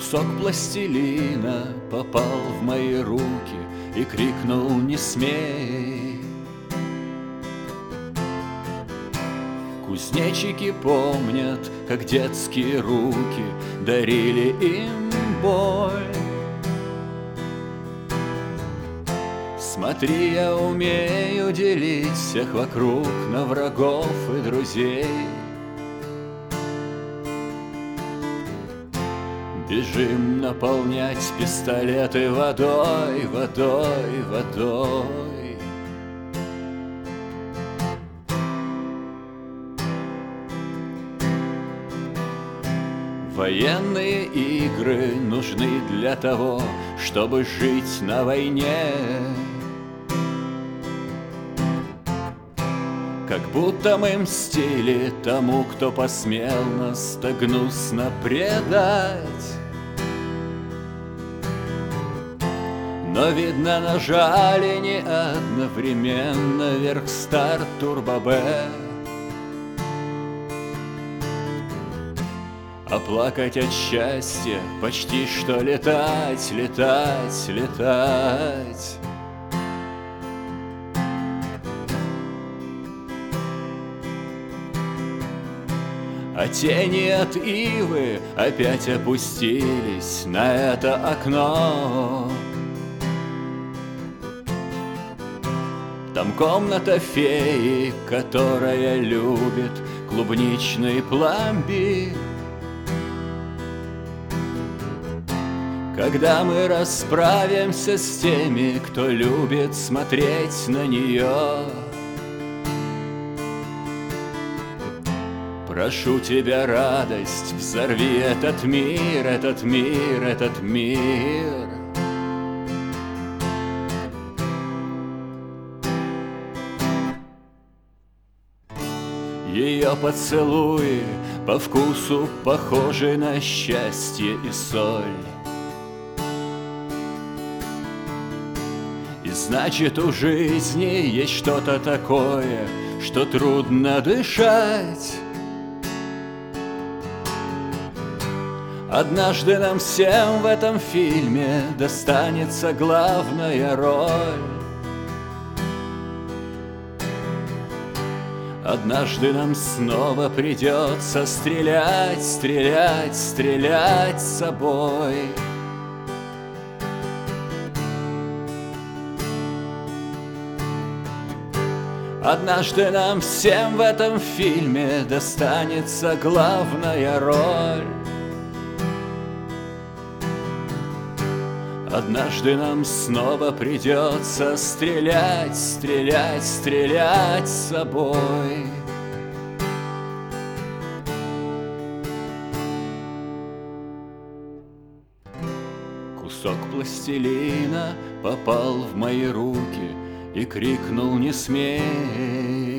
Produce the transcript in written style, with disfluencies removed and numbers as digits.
Кусок пластилина попал в мои руки и крикнул: не смей. Кузнечики помнят, как детские руки дарили им боль. Смотри, я умею делить всех вокруг на врагов и друзей. Бежим наполнять пистолеты водой, водой, водой. Военные игры нужны для того, чтобы жить на войне. Как будто мы мстили тому, кто посмел нас так гнусно предать. Но, видно, нажали не одновременно верх старт турбо-Б. А плакать от счастья, почти что летать, летать, летать. А тени от ивы опять опустились на это окно. Там комната феи, которая любит клубничный пломбир. Когда мы расправимся с теми, кто любит смотреть на нее, прошу тебя, радость, взорви этот мир, этот мир, этот мир. Ее поцелуи по вкусу похожи на счастье и соль. И значит, у жизни есть что-то такое, что трудно дышать. Однажды нам всем в этом фильме достанется главная роль. Однажды нам снова придется стрелять, стрелять, стрелять с собой. Однажды нам всем в этом фильме достанется главная роль. Однажды нам снова придется стрелять, стрелять, стрелять с собой. Кусок пластилина попал в мои руки и крикнул: не смей.